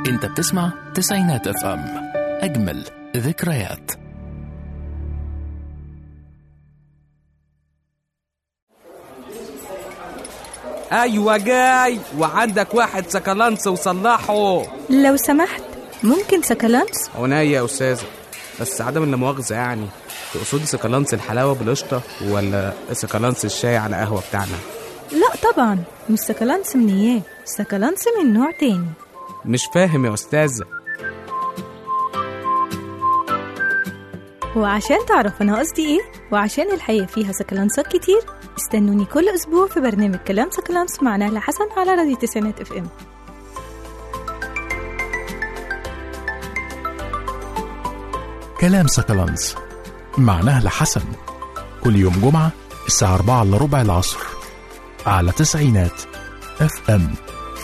انت بتسمع تسعينات اف ام، اجمل ذكريات. ايوه جاي، وعندك واحد سكالانس وصلحه لو سمحت. ممكن سكالانس؟ عناية يا استاذه، بس عدم المؤاخذه يعني تقصدي سكالانس الحلاوه بالقشطه ولا سكالانس الشاي على قهوه بتاعنا؟ لا طبعا، مش سكالانس من اياه، سكالانس من نوع تاني. مش فاهم يا استاذه. وعشان تعرف انا قصدي ايه، وعشان الحياة فيها سكالانسات كتير، استنوني كل اسبوع في برنامج كلام سكالانس مع نهلة حسن على راديو تسعينات اف ام. كلام سكالانس مع نهلة حسن، كل يوم جمعة الساعة 4:15 العصر على تسعينات اف ام.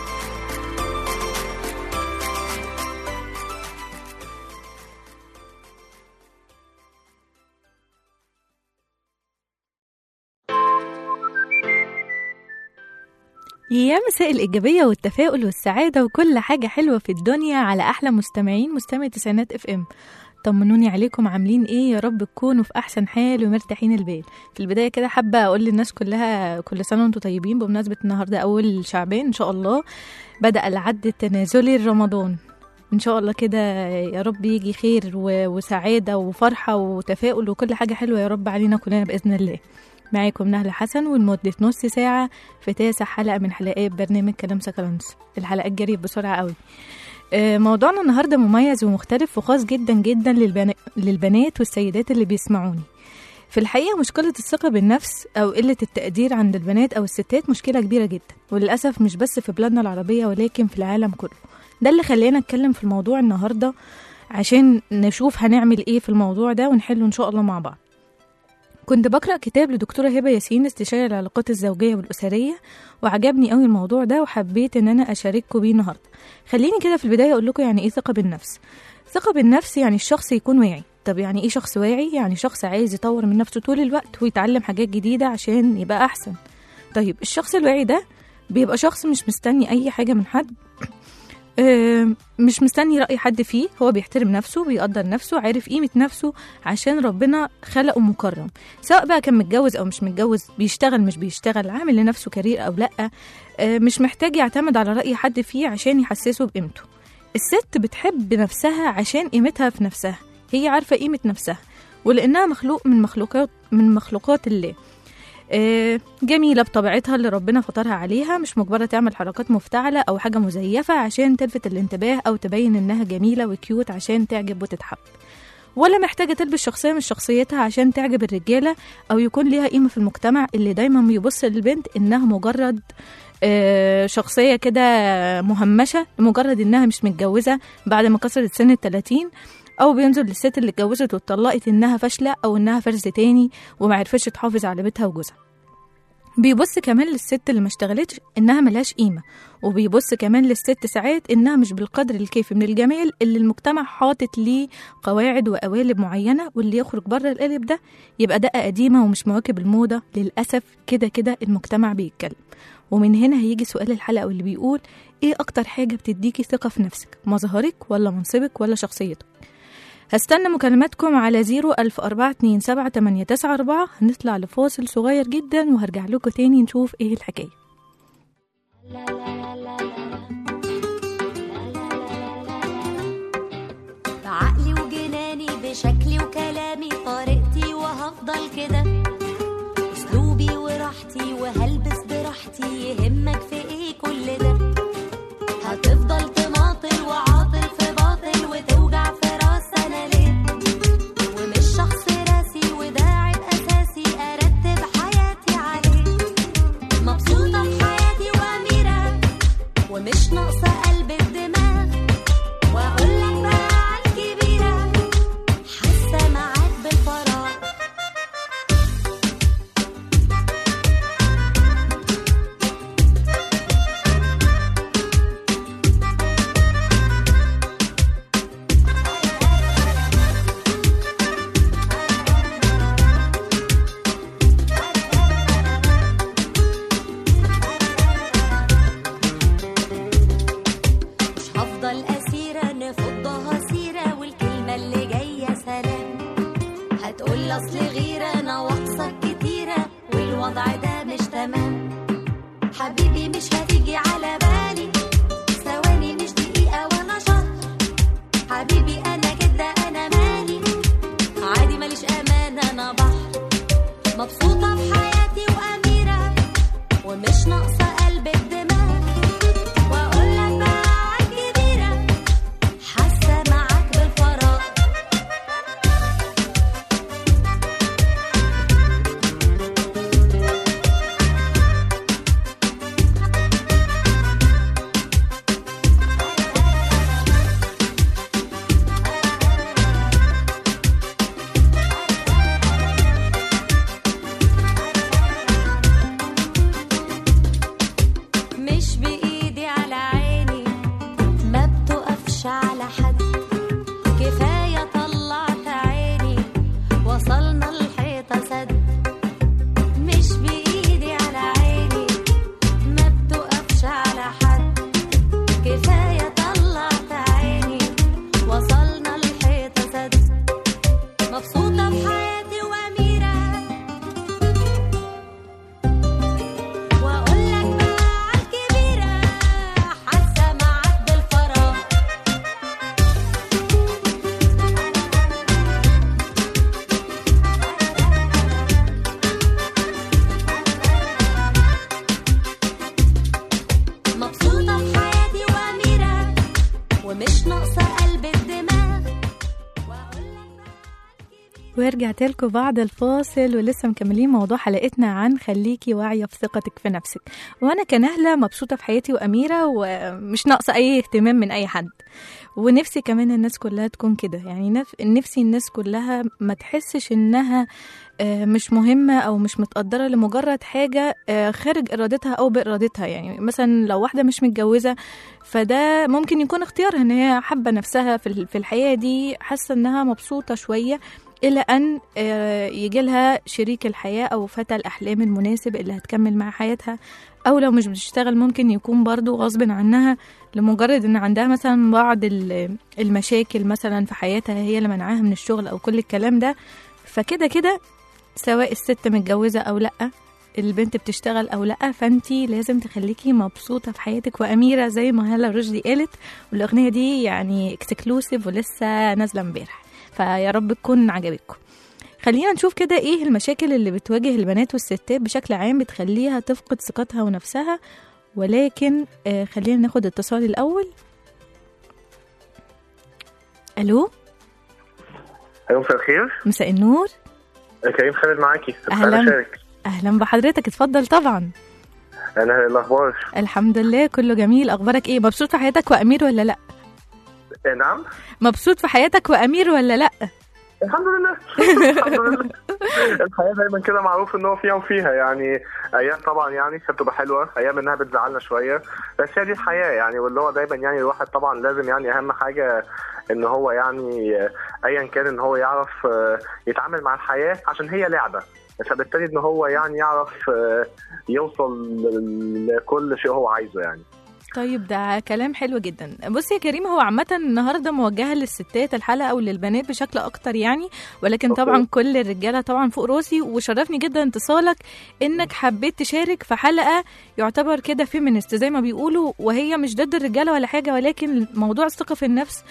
يا مساء الإيجابية والتفاؤل والسعادة وكل حاجة حلوة في الدنيا على أحلى مستمعي تسعينات اف ام. طمنوني عليكم، عاملين ايه؟ يا رب تكونوا في أحسن حال ومرتاحين البال. في البداية كده حابة أقول للناس كلها كل سنة وانتم طيبين، بمناسبة النهاردة أول شعبان إن شاء الله بدأ العد التنازلي لرمضان. إن شاء الله كده يا رب يجي خير وسعادة وفرحة وتفاؤل وكل حاجة حلوة يا رب علينا كلنا بإذن الله. معاكم نهلة حسن، ولمدة نص ساعة في 9 حلقة من حلقات برنامج كلام سكالانس. الحلقات جريت بسرعة قوي. موضوعنا النهاردة مميز ومختلف وخاص جدا جدا للبنات والسيدات اللي بيسمعوني. في الحقيقة مشكلة الثقة بالنفس أو قلة التقدير عند البنات أو الستات مشكلة كبيرة جدا، وللأسف مش بس في بلادنا العربية ولكن في العالم كله. ده اللي خلينا نتكلم في الموضوع النهاردة عشان نشوف هنعمل ايه في الموضوع ده ونحله إن شاء الله مع بعض. كنت بقرأ كتاب لدكتورة هبة ياسين، استشارة العلاقات الزوجية والأسرية، وعجبني قوي الموضوع ده وحبيت ان انا اشارككم بيه النهارده. خليني كده في البداية اقول لكم يعني ايه ثقة بالنفس. ثقة بالنفس يعني الشخص يكون واعي. طب يعني ايه شخص واعي؟ يعني شخص عايز يطور من نفسه طول الوقت ويتعلم حاجات جديدة عشان يبقى احسن. طيب الشخص الواعي ده بيبقى شخص مش مستني اي حاجة من حد، مش مستني رأي حد فيه. هو بيحترم نفسه، بيقدر نفسه، عارف قيمة نفسه عشان ربنا خلقه مكرم، سواء بقى كان متجوز أو مش متجوز، بيشتغل مش بيشتغل، عامل لنفسه كارير أو لأ، مش محتاج يعتمد على رأي حد فيه عشان يحسسه بقيمته. الست بتحب نفسها عشان قيمتها في نفسها، هي عارفة قيمة نفسها، ولأنها مخلوق من مخلوقات الله. جميلة بطبيعتها اللي ربنا فطرها عليها، مش مجبرة تعمل حركات مفتعلة أو حاجة مزيفة عشان تلفت الانتباه أو تبين إنها جميلة وكيوت عشان تعجب وتتحب، ولا محتاجة تلبس شخصية مش شخصيتها عشان تعجب الرجالة أو يكون ليها قيمة في المجتمع اللي دايما بيبص للبنت إنها مجرد شخصية كده مهمشة لمجرد إنها مش متجوزة بعد ما كسرت سن 30، أو بينظر للست اللي اتجوزت واتطلقت إنها فاشلة أو إنها فرز تاني ومعرفتش تحافظ على بيتها وجوزها. بيبص كمان للست اللي ما اشتغلتش إنها ملهاش قيمة، وبيبص كمان للست ساعات إنها مش بالقدر الكافي من الجمال اللي المجتمع حاطط ليه قواعد وقوالب معينة، واللي يخرج بره القالب ده يبقى دقة قديمة ومش مواكب الموضة. للأسف كده المجتمع بيتكلم. ومن هنا هيجي سؤال الحلقة واللي بيقول إيه أكتر حاجة بتديكي ثقة في نفسك؟ مظهرك ولا منصبك ولا شخصيتك؟ هستنى مكالماتكم على 014278994. هنطلع لفاصل صغير جدا وهرجع لكم تاني نشوف ايه الحكاية. بعقلي وجناني بشكلي وكلامي طريقتي وهفضل كده، اسلوبي وراحتي وهلبس براحتي، يهمك في ايه كل ده؟ هتفضل تماطل وعاطل في باطل وتوجع في راس انا ليه؟ ومش شخص راسي وده عيب اساسي ارتب حياتي عليه، مبسوطه في حياتي واميره ومش ناقصه قلب الدماغ، واقول لك بقى على الكبيره حاسه معاك بالفراغ. حبيبي مش هتيجي على بالي، ثواني مش دقيقة وانا شهر. حبيبي انا كده انا مالي، عادي ماليش امان انا بحر. مبسوطة في حياتي واميرة ومش ناقصة قلب الدماغ. واقول لك بقى عالكبيرة، حاسة معاك بالفراغ. مش بإيدي على عيني، ما بتقفش على حد. كفاية طلعت عيني، وصلنا الحيطة سد. مش بإيدي على عيني، ما بتقفش على حد. كفاية طلعت عيني، وصلنا الحيطة سد. مبسوطة في حياتي وأميرة، وأقول لك بقى عالكبيرة، حاسة معاك بالفراغ. مبسوطة في حياتي وأميرة ومش ناقصة قلب الدماغ. وأقول لك ورجعت لكم بعد الفاصل ولسه مكملين موضوع حلقتنا عن خليكي واعية في ثقتك في نفسك. وانا كنهلة مبسوطة في حياتي وأميرة ومش ناقصة اي اهتمام من اي حد، ونفسي كمان الناس كلها تكون كده. يعني نفسي الناس كلها ما تحسش انها مش مهمة أو مش متقدرة لمجرد حاجة خارج إرادتها أو بإرادتها. يعني مثلا لو واحدة مش متجوزة، فده ممكن يكون اختيارها إن هي حابة نفسها في الحياة دي، حاسة إنها مبسوطة شوية إلى أن يجي لها شريك الحياة أو فتى الأحلام المناسب اللي هتكمل مع حياتها. أو لو مش بتشتغل ممكن يكون برضو غصب عنها لمجرد إن عندها مثلا بعض المشاكل مثلا في حياتها هي اللي منعاها من الشغل أو كل الكلام ده. فكده كده سواء الست متجوزة أو لأ، البنت بتشتغل أو لأ، فأنتي لازم تخليكي مبسوطة في حياتك وأميرة زي ما هالة رشدي قالت. والأغنية دي يعني اكسكلوسيف ولسه نازلة امبارح، فيا رب تكون عجبتكم. خلينا نشوف كده ايه المشاكل اللي بتواجه البنات والستات بشكل عام بتخليها تفقد ثقتها ونفسها. ولكن خلينا ناخد اتصال الأول. ألو، مساء الخير. مساء النور. كريم خالد معاكي. أهلا أهلا بحضرتك، اتفضل. طبعا أنا الأخبار الحمد لله كله جميل. أخبارك ايه؟ مبسوط في حياتك وأمير ولا لأ؟ نعم، مبسوط في حياتك وأمير ولا لأ؟ الحمد لله. الحمد لله. الحياة دايما كده معروف ان هو فيها وفيها، يعني ايام طبعا يعني كانت بتبقى حلوه، ايام انها بتزعلنا شويه، بس هي دي الحياه يعني. واللي هو دايما يعني الواحد طبعا لازم يعني اهم حاجه ان هو يعني ايا كان ان هو يعرف يتعامل مع الحياه عشان هي لعبه، فبالتالي ان هو يعني يعرف يوصل لكل شيء هو عايزه يعني. طيب ده كلام حلو جدا. بصي يا كريم، هو عامة النهاردة موجهة للستات الحلقة أو للبنات بشكل أكتر يعني، ولكن طبعا كل الرجالة طبعا فوق راسي. وشرفني جدا اتصالك إنك حبيت تشارك في حلقة يعتبر كده فيمينست زي ما بيقولوا، وهي مش ضد الرجالة ولا حاجة، ولكن موضوع الثقة في النفس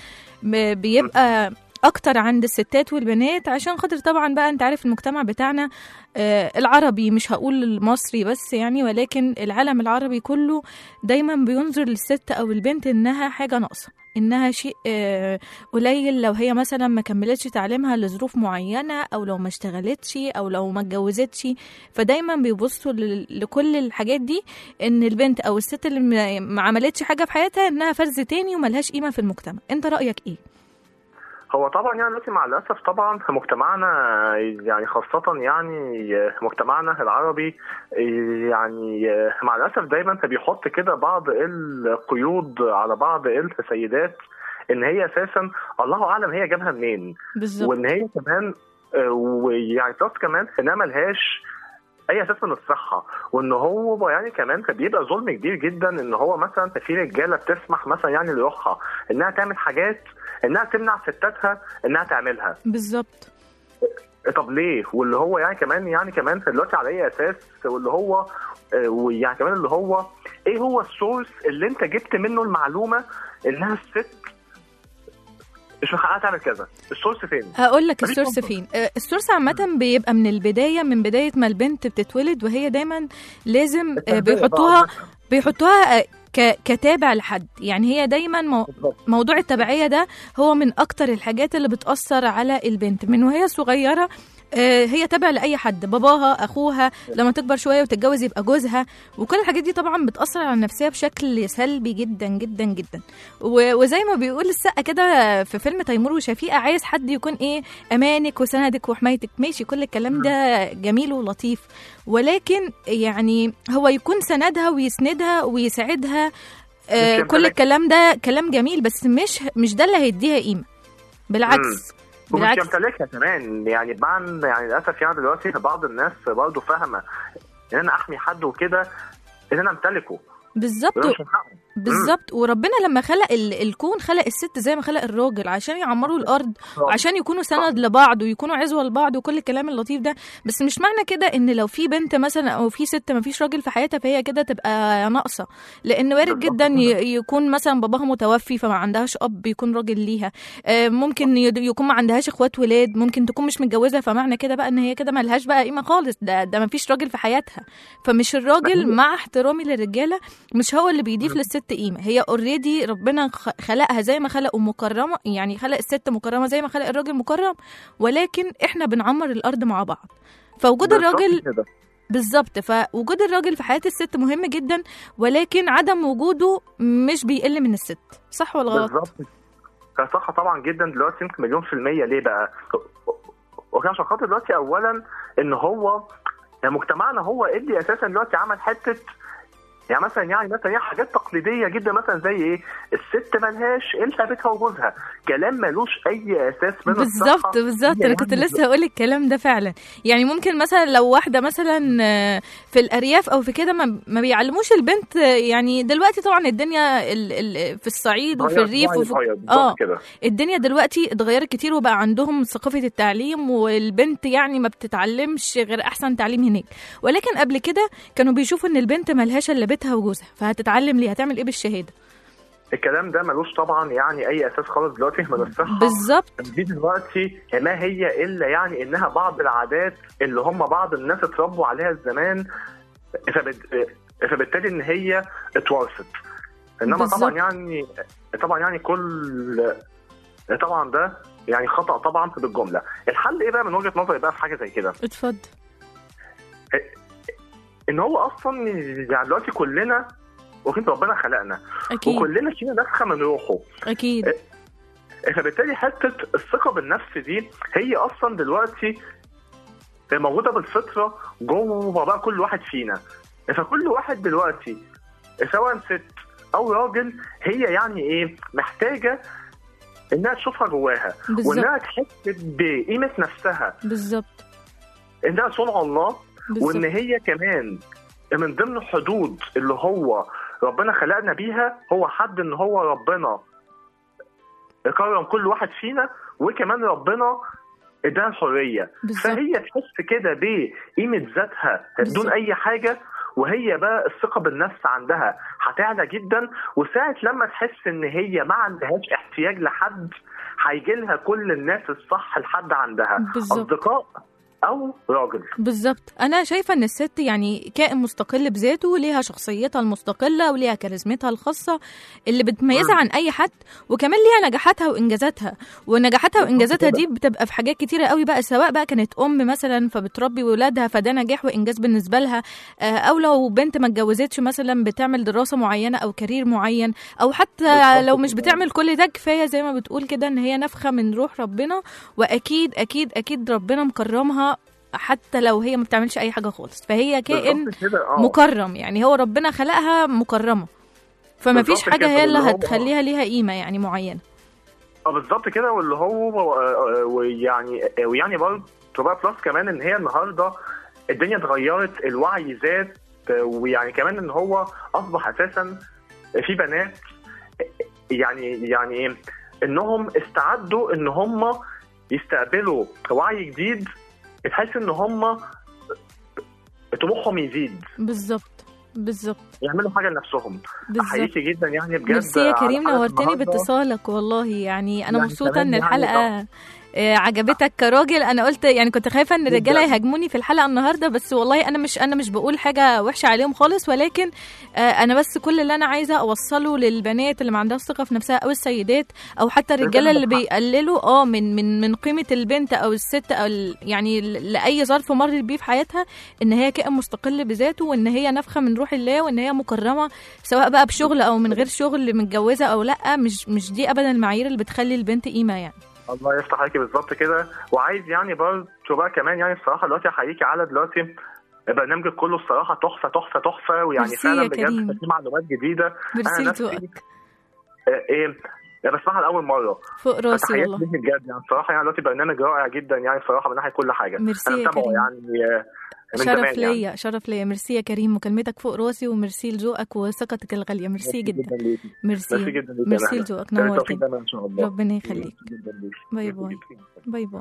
بيبقى اكتر عند الستات والبنات، عشان خاطر طبعا بقى انت عارف المجتمع بتاعنا العربي، مش هقول المصري بس يعني، ولكن العالم العربي كله دايما بينظر للست او البنت انها حاجة ناقصة، انها شيء قليل لو هي مثلا ما كملتش تعليمها لظروف معينة، او لو ما اشتغلتش، او لو ما اتجوزتش. فدايما بيبصوا لكل الحاجات دي ان البنت او الست اللي ما عملتش حاجة في حياتها انها فرز تاني وملهاش قيمة في المجتمع. انت رأيك ايه؟ هو طبعا يعني دلوقتي مع الاسف طبعا في مجتمعنا يعني خاصه يعني مجتمعنا العربي يعني مع الاسف دايما بيحط كده بعض القيود على بعض السيدات ان هي اساسا الله اعلم هي جابها منين بالظبط، وان هي كمان ويعني كمان انها ملهاش اي اساس من الصحه، وان هو يعني كمان بيبقى ظلم كبير جدا ان هو مثلا في رجاله بتسمح مثلا يعني لروحها انها تعمل حاجات انها تمنع ستاتها انها تعملها. بالظبط. طب ليه؟ واللي هو يعني كمان دلوقتي على اي اساس؟ واللي هو ويعني كمان اللي هو ايه هو السورس اللي انت جبت منه المعلومه انها الست مش من حقها تعمل كذا؟ السورس فين؟ هقول لك السورس فين. السورس عامة بيبقى من البداية، من بداية ما البنت بتتولد وهي دايما لازم بيحطوها كتابع لحد. يعني هي دايما موضوع التبعية ده هو من أكتر الحاجات اللي بتأثر على البنت من وهي صغيرة. هي تابع لأي حد، باباها، أخوها، لما تكبر شوية وتتجوز يبقى جوزها، وكل الحاجات دي طبعا بتأثر على النفسية بشكل سلبي جدا جدا جدا. وزي ما بيقول السقا كده في فيلم تيمور وشفيقة، عايز حد يكون ايه، أمانك وسندك وحمايتك. ماشي، كل الكلام ده جميل ولطيف، ولكن يعني هو يكون سندها ويسندها ويساعدها. كل الكلام ده كلام جميل، بس مش ده اللي هيديها قيمة. بالعكس ومش يمتلكها كمان. يعني للاسف يعني دلوقتي بعض الناس برضه فاهمه ان انا احمي حد وكده ان انا امتلكه. بالظبط. وربنا لما خلق الكون خلق الست زي ما خلق الراجل عشان يعمروا الارض وعشان يكونوا سند لبعض ويكونوا عزوه لبعض وكل الكلام اللطيف ده. بس مش معنى كده ان لو في بنت مثلا او في ست ما فيش راجل في حياتها فهي كده تبقى ناقصه، لان وارد جدا يكون مثلا باباها متوفي فما عندهاش اب يكون راجل ليها. ممكن يكون ما عندهاش اخوات ولاد، ممكن تكون مش متجوزه، فمعنى كده بقى ان هي كده ما لهاش بقى قيمه خالص. ده ما فيش راجل في حياتها. فمش الراجل مع احترامي للرجاله مش هو اللي بيضيف للست قيمه. هي اوريدي ربنا خلقها زي ما خلقه مكرمه، يعني خلق الست مكرمه زي ما خلق الراجل مكرم، ولكن احنا بنعمر الارض مع بعض. فوجود الراجل بالظبط، فوجود الراجل في حياه الست مهم جدا، ولكن عدم وجوده مش بيقل من الست. صح ولا غلط؟ بالظبط، صح طبعا جدا. دلوقتي يمكن 100%. ليه بقى؟ وكان عشان خاطر دلوقتي اولا ان هو مجتمعنا هو اللي اساسا دلوقتي عمل حته يعني مثلا حاجات تقليديه جدا، مثلا زي ايه، الست ملهاش الا بيتها وجوزها. كلام ملوش اي اساس من الصحه. بالظبط انا كنت لسه هقول الكلام ده فعلا. يعني ممكن مثلا لو واحده مثلا في الارياف او في كده ما بيعلموش البنت. يعني دلوقتي طبعا الدنيا في الصعيد وفي الريف الدنيا دلوقتي اتغيرت كتير، وبقى عندهم ثقافه التعليم، والبنت يعني ما بتتعلمش غير احسن تعليم هناك. ولكن قبل كده كانوا بيشوفوا ان البنت ملهاش الا بيتها وجوزها، فهتتعلم ليه؟ هتعمل ايه بالشهاده؟ الكلام ده ملوش طبعا يعني اي اساس خالص دلوقتي من الصحه. بالظبط. دي دلوقتي ما هي الا يعني انها بعض العادات اللي هم بعض الناس اتربوا عليها الزمان، فبالتالي ان هي اتورثت. انما بالزبط. طبعا يعني كل طبعا ده يعني خطأ طبعا بالجمله. الحل ايه بقى من وجهه نظري بقى في حاجه زي كده؟ اتفضل. ان هو اصلا يعني دلوقتي كلنا وكنت ربنا خلقنا أكيد. وكلنا فينا نفخه من روحه اكيد. فبالتالي حته الثقه بالنفس دي هي اصلا دلوقتي موجوده بالفطره جوه بقى كل واحد فينا. فكل واحد دلوقتي سواء ست او راجل هي يعني ايه محتاجه انها تشوفها جواها بالزبط. وانها تحس بقيمه نفسها بالظبط، انها صنع الله بالزبط. وان هي كمان من ضمن حدود اللي هو ربنا خلقنا بيها هو حد ان هو ربنا كرم كل واحد فينا، وكمان ربنا اداها الحريه. فهي تحس كده بقيمه ذاتها بدون اي حاجه، وهي بقى الثقه بالنفس عندها هتعلى جدا. وساعه لما تحس ان هي ما عندهاش احتياج لحد هيجي لها كل الناس الصح لحد عندها بالزبط. اصدقاء او راجل. بالظبط. انا شايفه ان الست يعني كائن مستقل بذاته، ليها شخصيتها المستقله وليها كاريزمتها الخاصه اللي بتميزها عن اي حد، وكمان ليها نجاحاتها وانجازاتها. ونجاحاتها وانجازاتها دي بتبقى في حاجات كتيره قوي بقى، سواء بقى كانت ام مثلا فبتربي ولادها فده نجاح وانجاز بالنسبه لها، او لو بنت ما اتجوزتش مثلا بتعمل دراسه معينه او كارير معين، او حتى لو مش بتعمل كل ده كفايه زي ما بتقول كده ان هي نفخه من روح ربنا. واكيد اكيد اكيد ربنا مكرمها حتى لو هي ما بتعملش اي حاجه خالص، فهي كائن مكرم. يعني هو ربنا خلقها مكرمه، فما فيش حاجه هي اللي هتخليها ليها قيمه يعني معينه. بالظبط كده. واللي هو ويعني برضه بقى بلس كمان ان هي النهارده الدنيا اتغيرت، الوعي زاد، ويعني كمان ان هو اصبح اساسا في بنات يعني انهم استعدوا ان هم يستقبلوا وعي جديد بتحس ان هم طموحهم يزيد، بالظبط يعملوا حاجه لنفسهم. بالظبط. احييكي جدا يعني بجد. ميرسي يا كريم، على حلقة نورتني النهاردة. باتصالك والله. يعني انا يعني مبسوطه كمان ان يعني الحلقه عجبتك كراجل. انا قلت يعني كنت خايفه ان الرجاله جداً. يهاجموني في الحلقه النهارده، بس والله انا مش بقول حاجه وحشه عليهم خالص، ولكن انا بس كل اللي انا عايزه اوصله للبنات اللي ما عندهاش ثقه في نفسها او السيدات او حتى الرجاله اللي بيقللوا من قيمه البنت او الست او يعني لاي ظرف مرت بيه في حياتها، ان هي كائن مستقل بذاته، وان هي نفخه من روح الله، وان هي مكرمه سواء بقى بشغل او من غير شغل، متجوزه او لا. مش دي ابدا المعايير اللي بتخلي البنت قيمه يعني. الله يفتح عليكي، بالظبط كده. وعايز يعني برضه بقى كمان يعني الصراحه دلوقتي احييكي على دلوقتي برنامجك كله الصراحه تحفه تحفه تحفه، ويعني فعلا بجد في معلومات جديده. ميرسي انا لذوقك. بسمعها لاول مره، فوق راسي والله بجد. يعني الصراحه يعني دلوقتي برنامج رائع جدا يعني الصراحه من ناحيه كل حاجه. ميرسي انا يا متابعه كريم. يعني من شرف زمان ليا يعني. شرف ليا. ميرسي يا كريم، مكالمتك فوق راسي، وميرسي لذوقك وثقتك الغاليه. ميرسي جدا. ميرسي جدا ليكي. ميرسي لذوقك، نورتني. ان شاء الله. ربنا يخليك. باي باي. باي باي.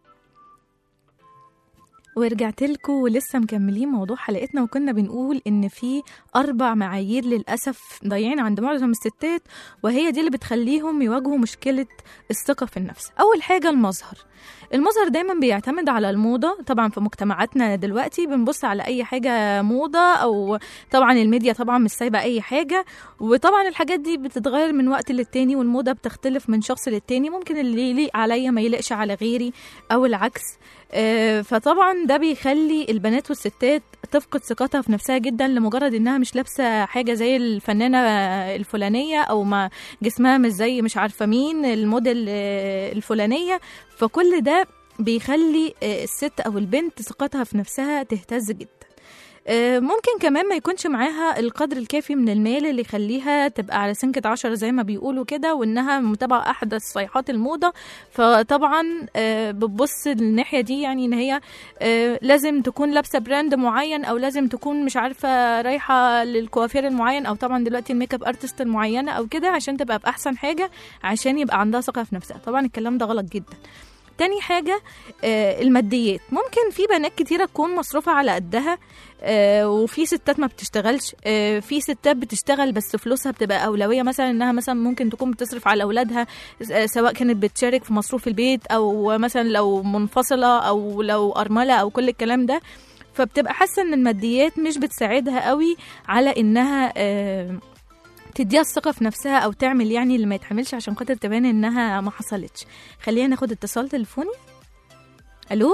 ورجعت لكم ولسه مكملين موضوع حلقتنا، وكنا بنقول ان في 4 معايير للاسف ضايعين عند معظم الستات، وهي دي اللي بتخليهم يواجهوا مشكله الثقه في النفس. اول حاجه المظهر دايما بيعتمد على الموضه. طبعا في مجتمعاتنا دلوقتي بنبص على اي حاجه موضه، او طبعا الميديا طبعا مش سايبه اي حاجه، وطبعا الحاجات دي بتتغير من وقت للتاني، والموضه بتختلف من شخص للتاني. ممكن اللي يليق عليا ما يليقش على غيري او العكس. فطبعا ده بيخلي البنات والستات تفقد ثقتها في نفسها جدا، لمجرد انها مش لابسه حاجه زي الفنانه الفلانيه، او ما جسمها مش زي مش عارفه مين الموديل الفلانيه. فكل ده بيخلي الست او البنت ثقتها في نفسها تهتز جدا. ممكن كمان ما يكونش معاها القدر الكافي من المال اللي يخليها تبقى على سنكة 10 زي ما بيقولوا كده، وانها متابعة احدث صيحات الموضة. فطبعا بتبص للناحية دي، يعني ان هي لازم تكون لابسة براند معين، او لازم تكون مش عارفة رايحة للكوافير المعين، او طبعا دلوقتي الميك اب ارتست المعينة او كده، عشان تبقى بأحسن حاجة، عشان يبقى عندها ثقة في نفسها. طبعا الكلام ده غلط جدا. تاني حاجة الماديات. ممكن في بنات كتيرة تكون مصروفة على قدها، وفي ستات ما بتشتغلش. في ستات بتشتغل بس فلوسها بتبقى أولوية، مثلا إنها مثلا ممكن تكون بتصرف على أولادها، سواء كانت بتشارك في مصروف البيت، أو مثلا لو منفصلة، أو لو أرملة، أو كل الكلام ده. فبتبقى حاسة إن الماديات مش بتساعدها قوي على إنها تديها الثقة في نفسها، أو تعمل يعني اللي ما يتحملش عشان خاطر تبان إنها ما حصلتش. خلينا ناخد اتصال تليفوني. ألو.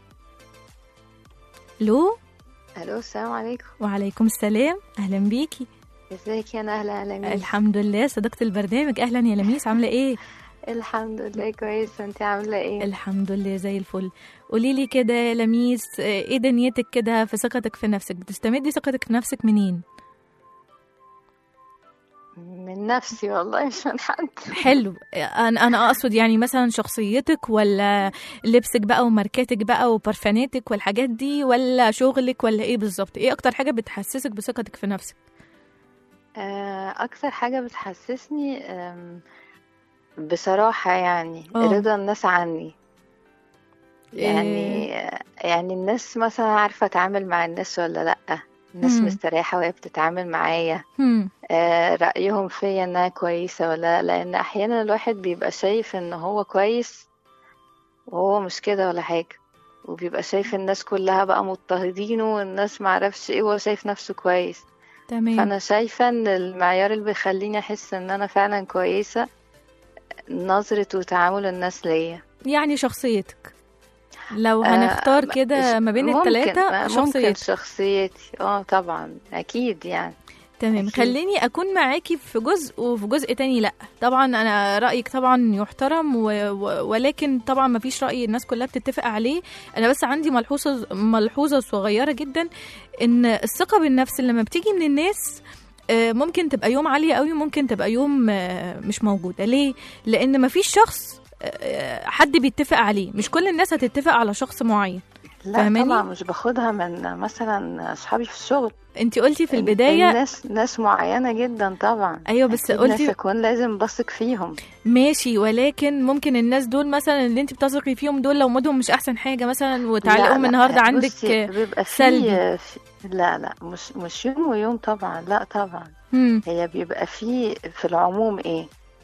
السلام عليكم. وعليكم السلام، أهلا بيكي. ازيك يا نهلة؟ أهلا بيكي. الحمد لله، صديقة البرنامج. أهلا يا لميس، عاملة إيه؟ الحمد لله كويسة، انت عاملة ايه؟ الحمد لله زي الفل. قوليلي كده يا لميس، ايه دنيتك كده في ثقتك في نفسك؟ بتستمدي ثقتك في نفسك منين؟ من نفسي والله، مش من حد. حلو. انا اقصد يعني مثلا شخصيتك، ولا لبسك بقى وماركاتك بقى وبرفاناتك والحاجات دي، ولا شغلك، ولا ايه بالظبط؟ ايه اكتر حاجة بتحسسك بثقتك في نفسك؟ اكتر حاجة بتحسسني بصراحة يعني رضا الناس عني. يعني الناس مثلا عارفة اتعامل مع الناس ولا لأ، الناس مستريحة وهي بتتعامل معايا، رأيهم فيا انها كويسة ولا لا. لان احيانا الواحد بيبقى شايف ان هو كويس وهو مش كده ولا حاجة، وبيبقى شايف الناس كلها بقى مضطهدينه، والناس معرفش ايه، وهو شايف نفسه كويس. تمام. فانا شايفة ان المعيار اللي بيخليني احس ان انا فعلا كويسة نظرة وتعامل الناس ليا. يعني شخصيتك، لو هنختار كده ما بين الثلاثة، ممكن شخصيتي طبعا اكيد يعني. تمام أكيد. خليني اكون معاكي في جزء وفي جزء تاني لا. طبعا انا رايك طبعا يحترم، ولكن طبعا ما فيش راي الناس كلها بتتفق عليه. انا بس عندي ملحوظه صغيره جدا، ان الثقه بالنفس لما بتيجي من الناس ممكن تبقى يوم عاليه قوي، ممكن تبقى يوم مش موجوده. ليه؟ لان ما فيش شخص حد بيتفق عليه، مش كل الناس هتتفق على شخص معين. لا فاهماني؟ طبعا مش باخدها من مثلا اصحابي في الشغل. انت قلتي في البدايه ناس معينه جدا طبعا. ايوه بس أكيد قلتي ناس اكون لازم بثق فيهم. ماشي، ولكن ممكن الناس دول مثلا اللي انت بتثقي فيهم دول لو مودهم مش احسن حاجه مثلا وتعلقهم النهارده عندك بيبقى سلبي. لا مش يوم ويوم طبعا، لا طبعا. هي بيبقى في العموم ايه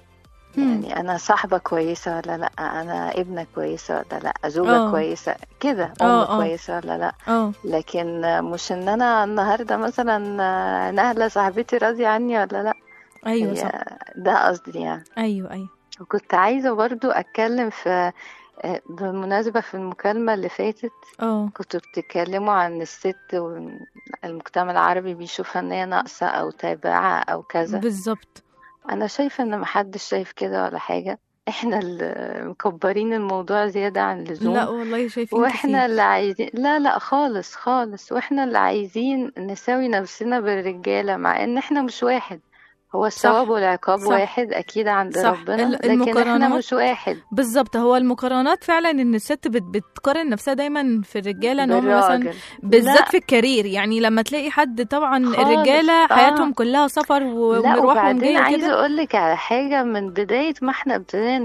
يعني انا صاحبة كويسة ولا لا، انا ابنة كويسة ولا لا، زوجة كويسة كده، كويسة ولا لا. لكن مش ان انا النهاردة مثلا نهلة صاحبتي راضية عني ولا لا. ايوه صح، ده قصدي يعني. ايوه. وكنت عايزة برضو اتكلم في بالمناسبة في المكالمة اللي فاتت كنتوا بتتكلموا عن الست والمجتمع العربي بيشوفها ان هي ناقصة او تابعة او كذا. بالظبط. انا شايفة ان محدش شايف كده ولا حاجة، احنا اللي مكبرين الموضوع زيادة عن اللزوم. لا والله شايفين واحنا كتير. اللي عايزين لا خالص خالص، واحنا اللي عايزين نساوي نفسنا بالرجالة، مع ان احنا مش واحد. هو الثواب والعقاب واحد اكيد عند ربنا، لكن احنا مش واحد. بالظبط، هو المقارنات فعلا ان الست بتقارن نفسها دايما في الرجاله ان هم مثلا بالذات في الكارير. يعني لما تلاقي حد طبعا الرجاله حياتهم كلها سفر ومروح ومجيه. عايزه اقول لك على حاجه، من بدايه ما احنا ابتدينا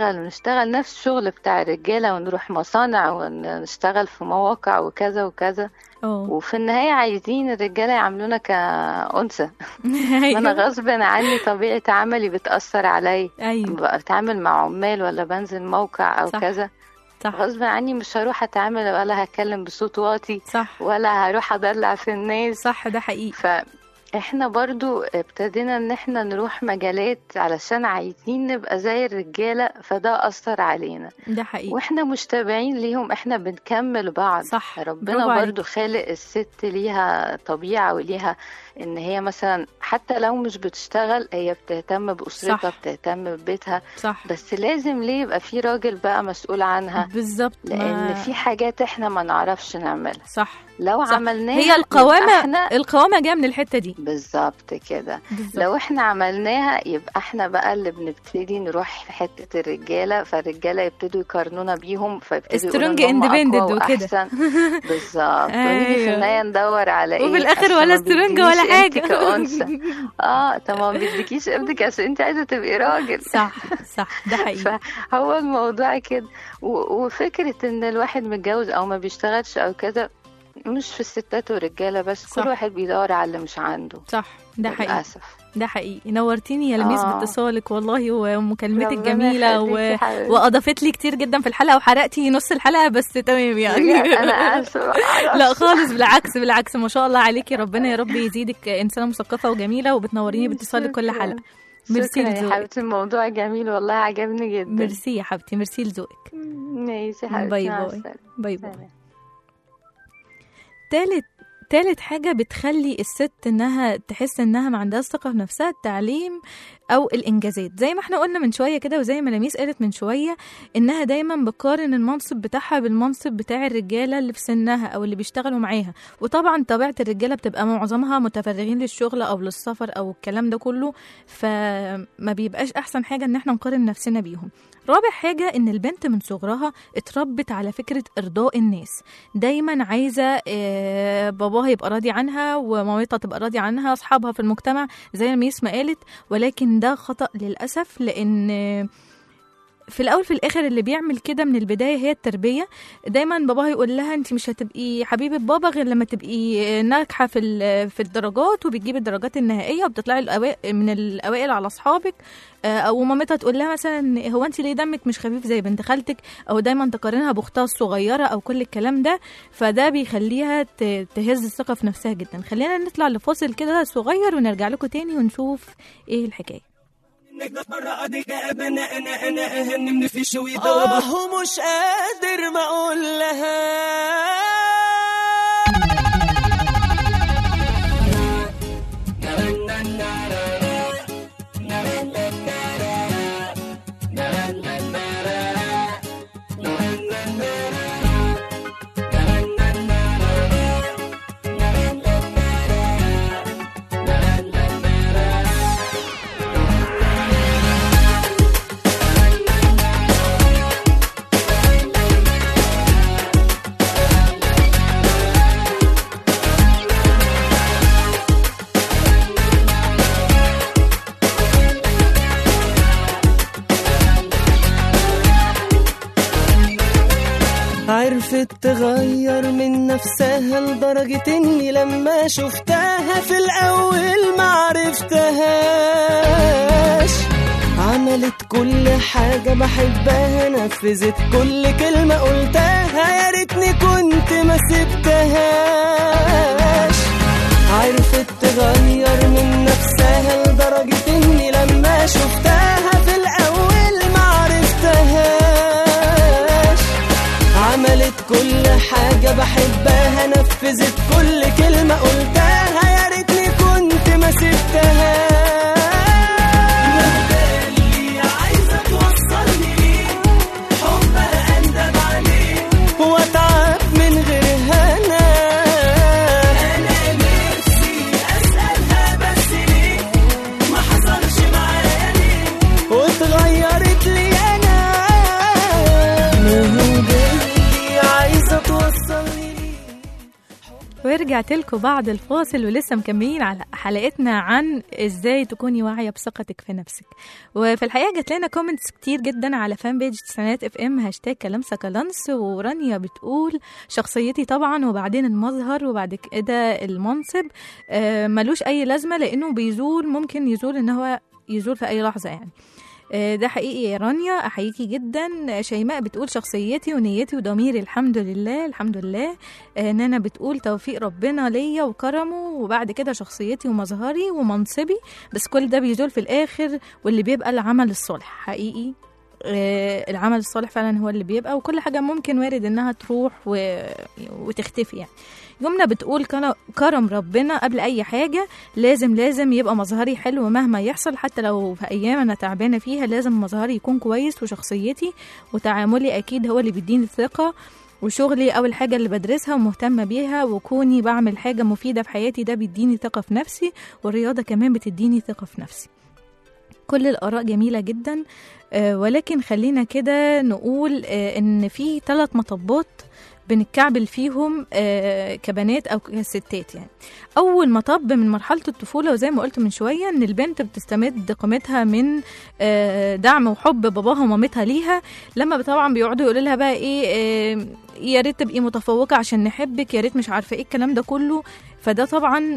نشتغل نفس الشغل بتاع الرجاله ونروح مصانع ونشتغل في مواقع وكذا وكذا. وفي النهاية عايزين الرجالة يعملونا كأنثى. أنا غصب عني طبيعة عملي بتأثر علي. بتعامل مع عمال ولا بنزل موقع أو كذا. غصب عني مش هروح أتعامل ولا هتكلم بصوت واطي ولا هروح أدلع في الناس. صح، ده حقيقي. احنا برضو ابتدينا ان احنا نروح مجالات علشان عايزين نبقى زي الرجالة، فده أثر علينا. ده حقيقي. واحنا مش تابعين ليهم، احنا بنكمل بعض. صح. ربنا برضو خالق الست ليها طبيعة وليها ان هي مثلا حتى لو مش بتشتغل هي بتهتم بأسرتها، بتهتم ببيتها. صح. بس لازم ليه يبقى في راجل بقى مسؤول عنها. بالظبط. لان في حاجات احنا ما نعرفش نعملها. صح. لو عملناها هي القوامة جايه من الحتة دي. بالظبط كده. لو احنا عملناها يبقى احنا بقى اللي بنبتدي نروح في حتة الرجالة، فالرجالة يبتدوا يقارنونا بيهم، فيبتدوا سترونج اندبندنت وكده. بالظبط. ونيجي في النهاية ندور على ايه، وفي الاخر ولا سترونج ولا حاجة. كأنثى. طبعا بيديكيش ابنك عشان انت عايزة تبقي راجل. صح، ده حقيقي. فهو الموضوع كده. وفكرة ان الواحد متجوز او ما بيشتغلش او كده مش في الستات والرجالة بس. صح. كل واحد بيدور على اللي مش عنده. صح، ده حقيقي. للأسف. ده حقيقي. نورتيني يا لميس باتصالك والله ومكالمتك جميلة وأضافت لي كتير جدا في الحلقة، وحرقتي نص الحلقة بس تمام يعني. أنا آسفة. لا خالص، بالعكس ما شاء الله عليكي. ربنا يا رب يزيدك إنسانة مثقفة وجميلة، وبتنوريني باتصالك كل حلقة. ميرسي يا حبيبتي، الموضوع جميل والله، عجبني جدا. ميرسي يا حبيبتي، ميرسي لذوقك. ميرسي حبيبتي. باي باي. تالت حاجة بتخلي الست انها تحس انها ما عندهاش ثقة في نفسها، التعليم او الانجازات. زي ما احنا قلنا من شوية كده، وزي ما لميس قالت من شوية، انها دايما بتقارن المنصب بتاعها بالمنصب بتاع الرجالة اللي في سنها او اللي بيشتغلوا معاها. وطبعا طبيعة الرجالة بتبقى معظمها متفرغين للشغل او للسفر او الكلام ده كله، فما بيبقاش احسن حاجة ان احنا نقارن نفسنا بيهم. رابع حاجة ان البنت من صغرها اتربت على فكرة ارضاء الناس، دايما عايزة باباها يبقى راضي عنها ومامتها تبقى راضي عنها، اصحابها في المجتمع زي ما ميس ما قالت. ولكن ده خطأ للأسف، لان في الاول في الاخر اللي بيعمل كده من البدايه هي التربيه. دايما باباها يقول لها انت مش هتبقي حبيبه بابا غير لما تبقي ناجحه في الدرجات وبتجيبي الدرجات النهائيه وبتطلعي من الاوائل على اصحابك. او مامتها تقول لها مثلا هو انت ليه دمك مش خفيف زي بنت خالتك، او دايما تقارنها باختها الصغيره او كل الكلام ده. فده بيخليها تهز الثقه في نفسها جدا. خلينا نطلع لفاصل كده صغير ونرجع لكم تاني ونشوف ايه الحكايه. ومش قادر ما اقول لها عرفت تغير من نفسها لدرجة اني لما شفتها في الاول معرفتهاش. عملت كل حاجة بحبها، نفذت كل كلمة قلتها، يا ريتني كنت ما سبتهاش. عرفت تغير من نفسها لدرجة اني لما شفتها في الاول معرفتهاش. عملت كل حاجة بحبها، نفذت كل كلمة قلتها، يا ريتني كنت ما سبتهاش. واتعب من غيرها انا نفسي اسالها بس ليه ما حصلش معايا ليه، واتغيرت لي انا اللي عايزه توصلني ليه. ورجعت لكم بعد الفاصل ولسه مكملين على حلقتنا عن ازاي تكوني واعيه بثقتك في نفسك. وفي الحقيقه جات لنا كومنتس كتير جدا على فان بيج تسعينات اف ام #كلام سكالانس. ورانيا بتقول شخصيتي طبعا، وبعدين المظهر، وبعد كده المنصب ملوش اي لازمه لانه بيزول، ممكن يزول ان هو يزول في اي لحظه يعني. ده حقيقي يا رانيا، احييكي جدا. شيماء بتقول شخصيتي ونيتي وضميري الحمد لله الحمد لله. نانا بتقول توفيق ربنا ليا وكرمه، وبعد كده شخصيتي ومظهري ومنصبي، بس كل ده بيزول في الاخر، واللي بيبقى العمل الصالح. حقيقي العمل الصالح فعلا هو اللي بيبقى، وكل حاجة ممكن وارد انها تروح وتختفي يعني. يمنى بتقول كرم ربنا قبل اي حاجة، لازم يبقى مظهري حلو مهما يحصل، حتى لو في ايام انا تعبانة فيها لازم مظهري يكون كويس، وشخصيتي وتعاملي اكيد هو اللي بيديني الثقة، وشغلي أول حاجة اللي بدرسها ومهتمة بيها، وكوني بعمل حاجة مفيدة في حياتي ده بيديني ثقة في نفسي، والرياضة كمان بتديني ثقة في نفسي. كل الآراء جميلة جدا، ولكن خلينا كده نقول إن في 3 مطبات بنتكعبل فيهم كبنات أو كستات يعني. أول مطب من مرحلة الطفولة، وزي ما قلت من شوية إن البنت بتستمد قيمتها من دعم وحب باباها ومامتها ليها، لما طبعا بيقعدوا يقولوا لها بقى إيه يا ريت تبقي متفوقة عشان نحبك، يا ريت مش عارفة إيه الكلام ده كله. فده طبعا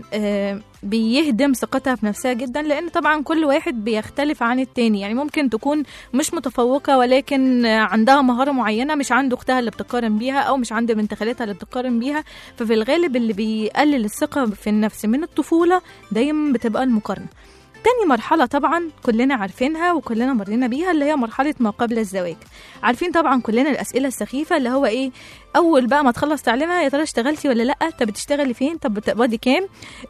بيهدم ثقتها في نفسها جدا، لأن طبعا كل واحد بيختلف عن التاني يعني. ممكن تكون مش متفوقة ولكن عندها مهارة معينة مش عند أختها اللي بتقارن بيها، أو مش عند بنت خالتها اللي بتقارن بيها. ففي الغالب اللي بيقلل الثقة في النفس من الطفولة دايما بتبقى المقارنة. تاني مرحلة طبعا كلنا عارفينها وكلنا مرينا بيها، اللي هي مرحلة ما قبل الزواج. عارفين طبعا كلنا الأسئلة السخيفة اللي هو إيه، أول بقى ما تخلص تعليمها يا ترى اشتغلتي ولا لأ، طب بتشتغلي فين، طب بتقبضي كام،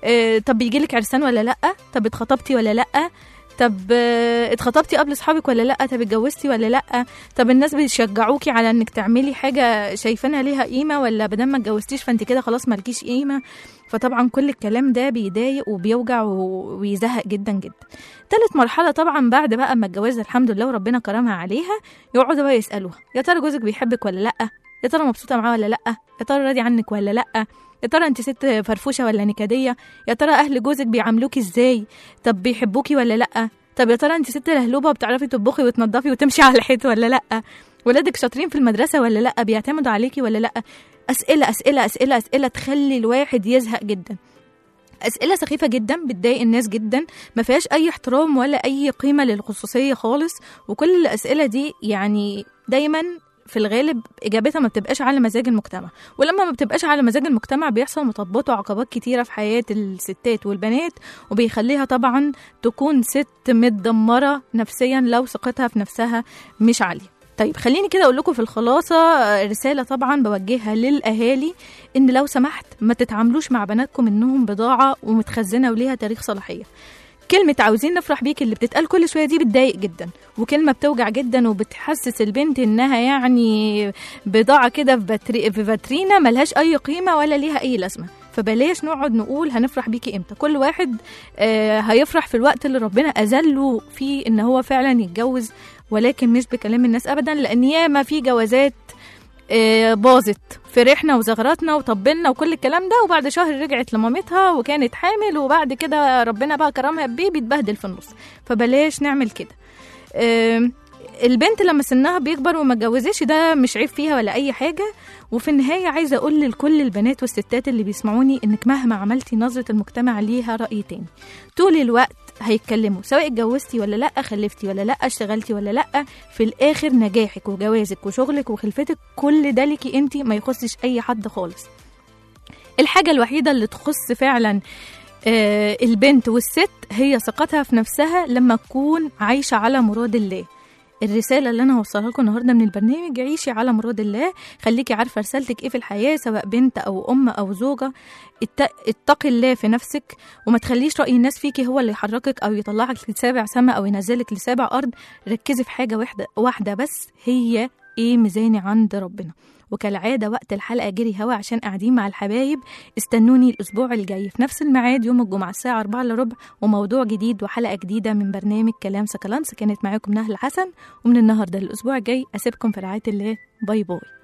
طب بيجيلك عرسان ولا لأ، طب اتخطبتي ولا لأ، طب اتخطبتي قبل اصحابك ولا لا، طب اتجوزتي ولا لا، طب الناس بيشجعوكي على انك تعملي حاجه شايفينها ليها قيمه، ولا بدل ما اتجوزتيش فانت كده خلاص مالكيش قيمه. فطبعا كل الكلام ده بيضايق وبيوجع ويزهق جدا جدا. ثالث مرحله طبعا بعد بقى ما اتجوزت الحمد لله وربنا كرمها عليها، يقعدوا بقى يسالوها يا ترى جوزك بيحبك ولا لا، يا ترى مبسوطه معاه ولا لا، يا ترى راضي عنك ولا لا، يا ترى انت ست فرفوشه ولا نكديه، يا ترى اهل جوزك بيعاملوكي ازاي، طب بيحبوكي ولا لا، طب يا ترى انت ست لهلوبه وبتعرفي تطبخي وتنظفي وتمشي على الحيط ولا لا، ولادك شاطرين في المدرسه ولا لا، بيعتمدوا عليكي ولا لا. اسئله اسئله اسئله اسئله تخلي الواحد يزهق جدا، اسئله سخيفه جدا بتضايق الناس جدا، ما فيهاش اي احترام ولا اي قيمه للخصوصيه خالص. وكل الاسئله دي يعني دايما في الغالب اجابتها ما بتبقاش على مزاج المجتمع، ولما ما بتبقاش على مزاج المجتمع بيحصل مطبات وعقبات كتيره في حياه الستات والبنات، وبيخليها طبعا تكون ست متدمره نفسيا لو ثقتها في نفسها مش عاليه. طيب خليني كده اقول لكم في الخلاصه رساله طبعا بوجهها للاهالي، ان لو سمحت ما تتعاملوش مع بناتكم انهم بضاعه ومتخزنه وليها تاريخ صلاحيه. كلمة عاوزين نفرح بيك اللي بتتقال كل شوية دي بتضايق جدا، وكلمة بتوجع جدا وبتحسس البنت انها يعني بضاعة كده في فاترينا ملهاش اي قيمة ولا ليها اي لازمة. فبلاش نقعد نقول هنفرح بيكي امتى، كل واحد هيفرح في الوقت اللي ربنا أذله فيه ان هو فعلا يتجوز، ولكن مش بكلام الناس ابدا، لان ياما في جوازات باظت، فرحنا وزغرتنا وطبلنا وكل الكلام ده، وبعد شهر رجعت لمامتها وكانت حامل، وبعد كده ربنا بقى كرمها بيه بيتبهدل في النص. فبلاش نعمل كده. البنت لما سنها بيكبر وما اتجوزش ده مش عيب فيها ولا اي حاجه. وفي النهايه عايزه اقول لكل البنات والستات اللي بيسمعوني انك مهما عملتي نظره المجتمع ليها راي تاني. طول الوقت هيتكلموا سواء اتجوزتي ولا لا، خلفتي ولا لا، اشتغلتي ولا لا، في الاخر نجاحك وجوازك وشغلك وخلفتك كل ده ليكي انتي، ما يخصش اي حد خالص. الحاجه الوحيده اللي تخص فعلا البنت والست هي ثقتها في نفسها لما تكون عايشه على مراد الله. الرسالة اللي أنا هوصلها لكم النهاردة من البرنامج، عيشي على مراد الله، خليكي عارفة رسالتك إيه في الحياة سواء بنت أو أم أو زوجة. اتقي الله في نفسك وما تخليش رأي الناس فيكي هو اللي يحركك أو يطلعك لسابع سما أو ينزلك لسابع أرض. ركزي في حاجة واحدة بس، هي إيه ميزاني عند ربنا. وكالعادة وقت الحلقة جري هوا عشان قاعدين مع الحبايب. استنوني الأسبوع الجاي في نفس الميعاد يوم الجمعة الساعة 4:15 وموضوع جديد وحلقة جديدة من برنامج كلام سكالانس. كانت معاكم نهل حسن، ومن النهاردة للأسبوع الجاي أسيبكم في رعاية الله. باي باي.